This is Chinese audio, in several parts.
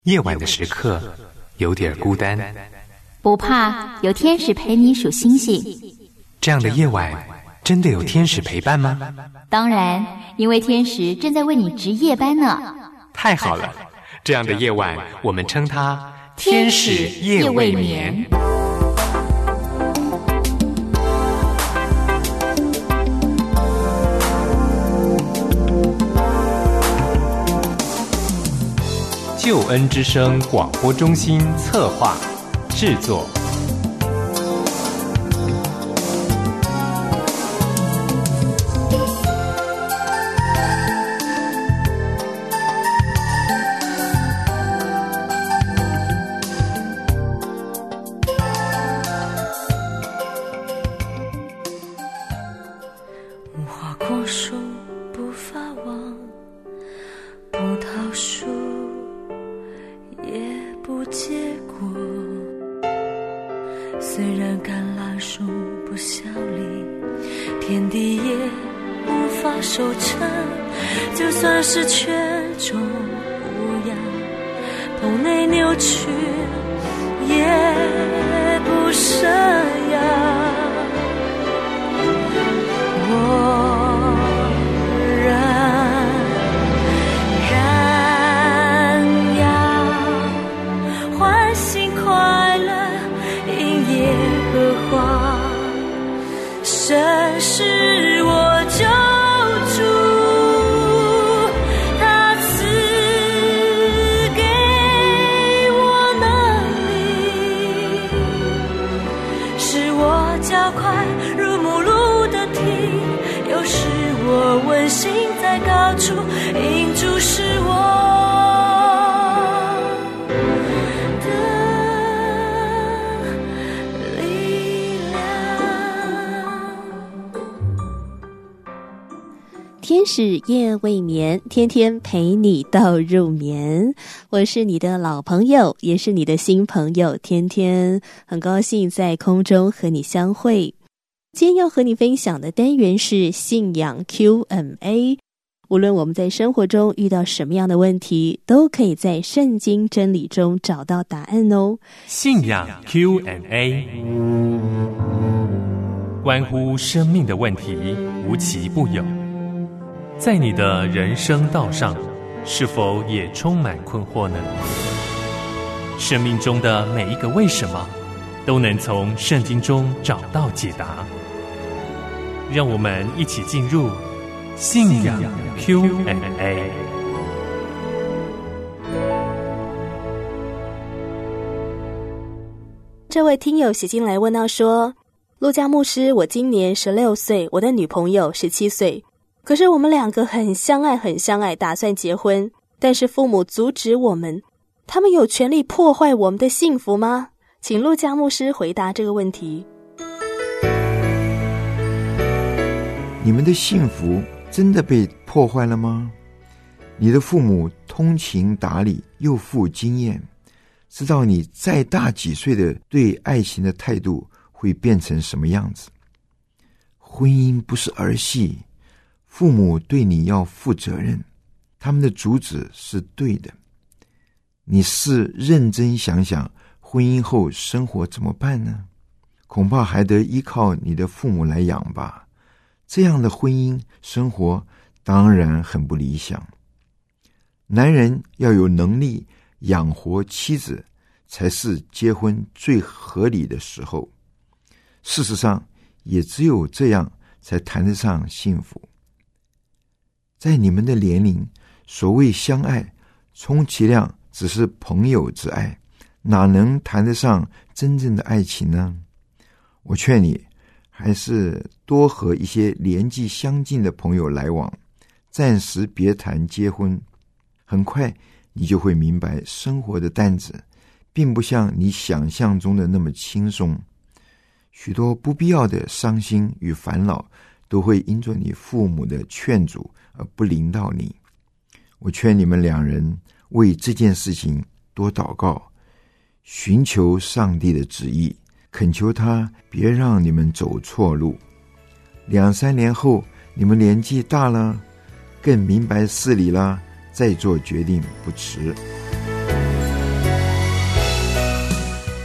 夜晚的时刻有点孤单， 不怕，有天使陪你数星星。 这样的夜晚真的有天使陪伴吗？ 当然，因为天使正在为你值夜班呢。 太好了，这样的夜晚我们称它天使夜未眠。救恩之声广播中心策划制作。 无花果树不发旺，葡萄树也不结果，虽然橄榄树不效力，天地也无法收成，就算是犬种无恙，棚内扭曲也不生养。神是我救主，他赐给我能力，使我较快如母鹿的蹄，又使我温馨在高处，因主是我天使夜未眠，天天陪你到入眠。我是你的老朋友，也是你的新朋友天天，很高兴在空中和你相会。今天要和你分享的单元是信仰 Q&A。 无论我们在生活中遇到什么样的问题，都可以在圣经真理中找到答案哦。 信仰 Q&A， 关乎生命的问题无奇不有。在你的人生道上，是否也充满困惑呢？生命中的每一个为什么，都能从圣经中找到解答。让我们一起进入信仰 Q&A。 这位听友写进来问到说，陆家牧师，我今年16岁，我的女朋友17岁，可是我们两个很相爱，打算结婚，但是父母阻止我们，他们有权利破坏我们的幸福吗？请陆家牧师回答这个问题。 你们的幸福真的被破坏了吗？你的父母通情达理，又富经验，知道你再大几岁的对爱情的态度会变成什么样子。婚姻不是儿戏，父母对你要负责任，他们的主旨是对的。你是认真想想，婚姻后生活怎么办呢？恐怕还得依靠你的父母来养吧。这样的婚姻生活当然很不理想。男人要有能力养活妻子，才是结婚最合理的时候。事实上，也只有这样才谈得上幸福。在你们的年龄，所谓相爱，充其量只是朋友之爱，哪能谈得上真正的爱情呢？我劝你，还是多和一些年纪相近的朋友来往，暂时别谈结婚。很快你就会明白，生活的担子并不像你想象中的那么轻松，许多不必要的伤心与烦恼都会因着你父母的劝阻而不临到你。我劝你们两人为这件事情多祷告，寻求上帝的旨意，恳求他别让你们走错路。2-3年后，你们年纪大了，更明白事理了，再做决定不迟。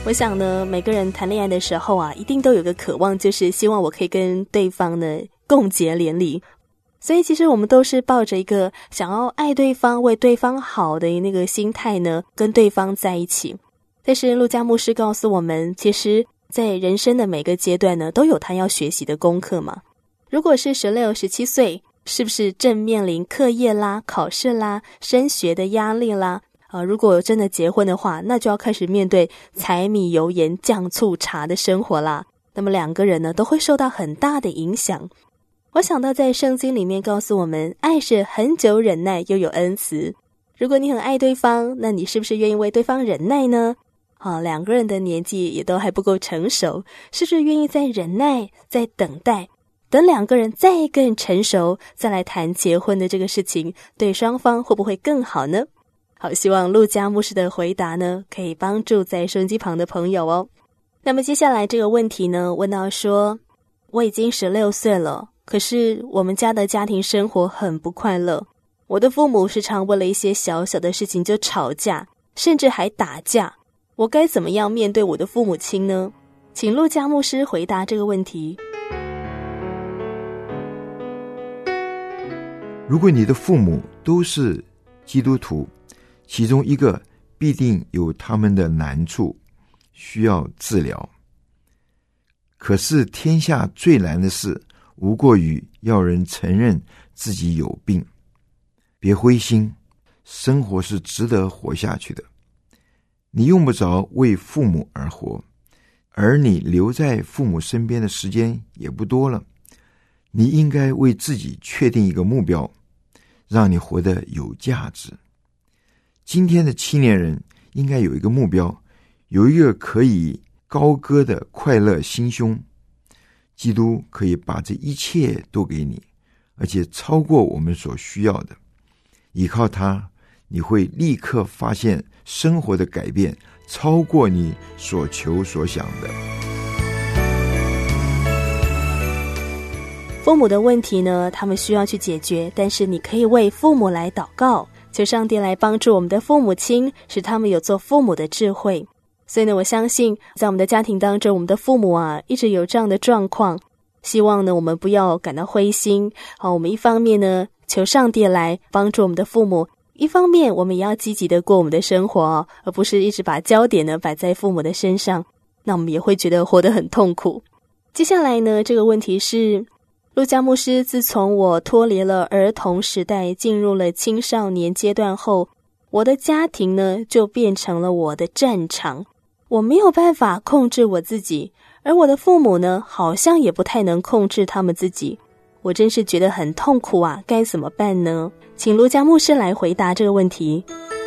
我想呢，每个人谈恋爱的时候啊，一定都有个渴望，就是希望我可以跟对方呢共结连理。所以其实我们都是抱着一个想要爱对方、为对方好的那个心态呢，跟对方在一起。但是陆家牧师告诉我们，其实在人生的每个阶段呢，都有他要学习的功课嘛。如果是16、17岁，是不是正面临课业啦、考试啦、升学的压力啦？如果真的结婚的话，那就要开始面对柴米油盐酱醋茶的生活啦。那么两个人呢，都会受到很大的影响。我想到在圣经里面告诉我们，爱是恒久忍耐，又有恩慈。如果你很爱对方，那你是不是愿意为对方忍耐呢？两个人的年纪也都还不够成熟，是不是愿意再忍耐，再等待，等两个人再更成熟，再来谈结婚的这个事情，对双方会不会更好呢？好，希望陆家牧师的回答呢，可以帮助在收音机旁的朋友哦。那么接下来这个问题呢，问到说，我已经16岁了，可是我们家的家庭生活很不快乐，我的父母时常为了一些小小的事情就吵架，甚至还打架，我该怎么样面对我的父母亲呢？请陆家牧师回答这个问题。 如果你的父母都是基督徒，其中一个必定有他们的难处需要治疗。可是天下最难的事，无过于要人承认自己有病。别灰心，生活是值得活下去的。你用不着为父母而活，而你留在父母身边的时间也不多了。你应该为自己确定一个目标，让你活得有价值。今天的青年人应该有一个目标，有一个可以高歌的快乐心胸。基督可以把这一切都给你，而且超过我们所需要的。依靠他，你会立刻发现生活的改变超过你所求所想的。 父母的问题呢，他们需要去解决，但是你可以为父母来祷告，求上帝来帮助我们的父母亲，使他们有做父母的智慧。所以呢，我相信在我们的家庭当中，我们的父母啊，一直有这样的状况，希望呢我们不要感到灰心。我们一方面呢求上帝来帮助我们的父母，一方面我们也要积极的过我们的生活，而不是一直把焦点呢摆在父母的身上，那我们也会觉得活得很痛苦。接下来呢，这个问题是，陆家牧师，自从我脱离了儿童时代，进入了青少年阶段后，我的家庭呢就变成了我的战场，我没有办法控制我自己，而我的父母呢好像也不太能控制他们自己，我真是觉得很痛苦啊，该怎么办呢？请陆家牧师来回答这个问题。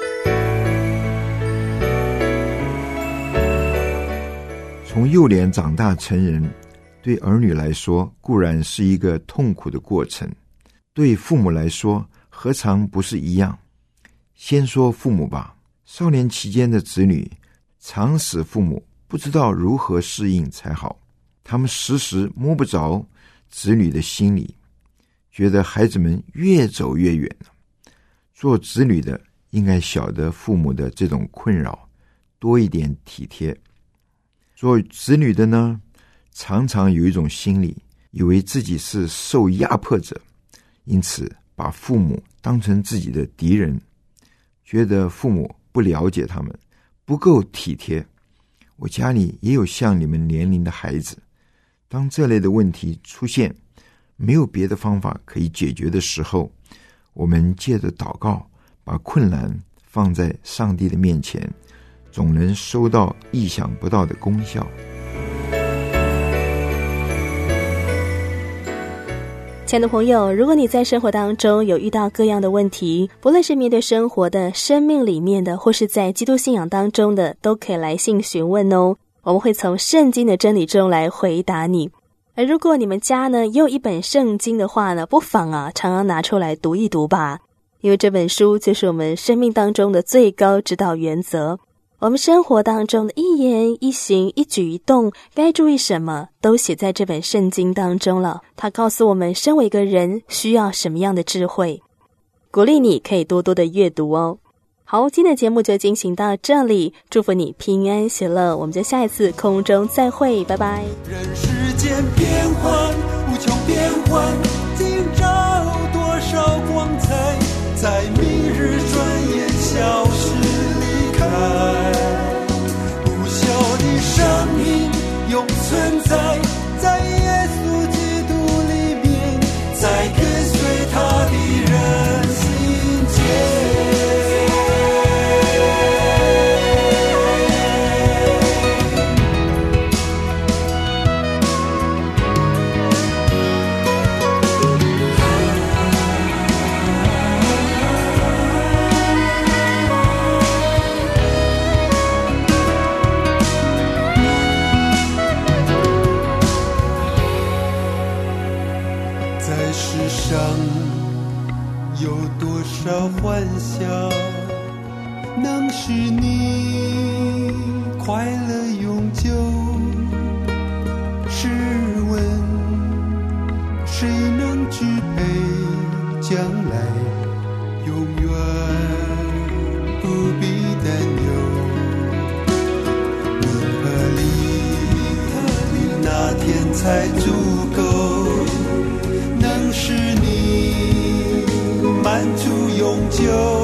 从幼年长大成人，对儿女来说固然是一个痛苦的过程，对父母来说何尝不是一样？先说父母吧，少年期间的子女常使父母不知道如何适应才好，他们时时摸不着子女的心理，觉得孩子们越走越远了。做子女的应该晓得父母的这种困扰，多一点体贴。做子女的呢，常常有一种心理，以为自己是受压迫者，因此把父母当成自己的敌人，觉得父母不了解他们，不够体贴。我家里也有像你们年龄的孩子，当这类的问题出现，没有别的方法可以解决的时候，我们借着祷告，把困难放在上帝的面前，总能收到意想不到的功效。 亲爱的朋友，如果你在生活当中有遇到各样的问题，不论是面对生活的、生命里面的，或是在基督信仰当中的，都可以来信询问哦。我们会从圣经的真理中来回答你。而如果你们家呢也有一本圣经的话呢，不妨常常拿出来读一读吧，因为这本书就是我们生命当中的最高指导原则。我们生活当中的一言一行一举一动该注意什么，都写在这本圣经当中了。它告诉我们身为一个人需要什么样的智慧，鼓励你可以多多的阅读哦。 好，今天的节目就进行到这里，祝福你平安喜乐，我们就下一次空中再会，拜拜。 人世间变幻无穷变幻，今朝多少光彩，在明日转眼消失离开。不朽的生命永存在，在耶稣基督里面，在跟随他的人心间。有多少欢笑能使你快乐永久？试问谁能支配将来？永远不必担忧。你和那天才足够能使你满足永久。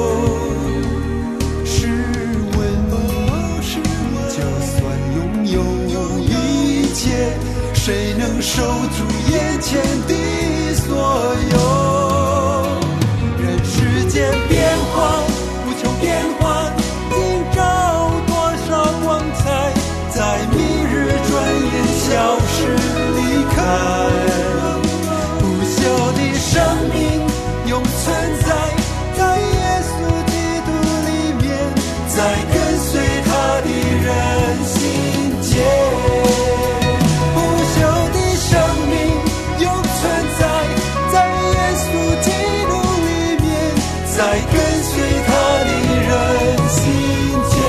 试问就算拥有一切，谁能守住眼前的所有？人世间变幻无穷变幻，今朝多少光彩，在明日转眼消失离开。不朽的生命永存在，在耶稣基督里面，在跟随他的人心间。不朽的生命永存在，在耶稣基督里面，在跟随他的人心间。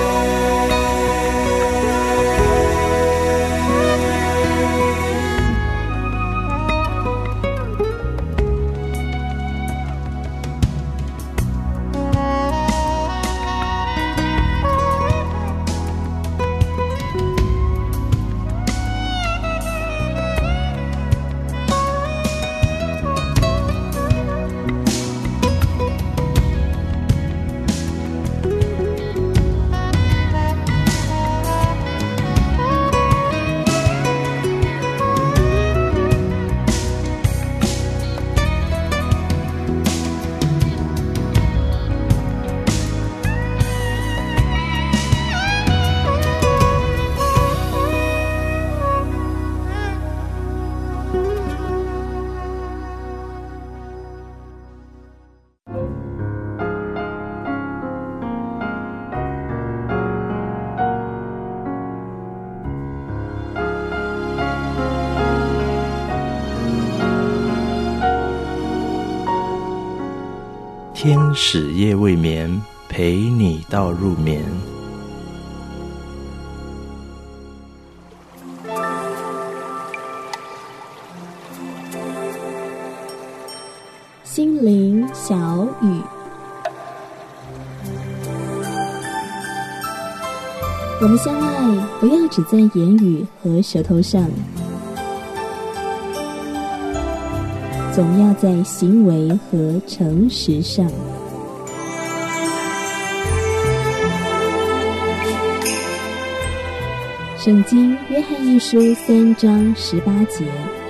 天使夜未眠，陪你到入眠。 心灵小语，我们相爱不要只在言语和舌头上，总要在行为和诚实上。圣经约翰一书3章18节。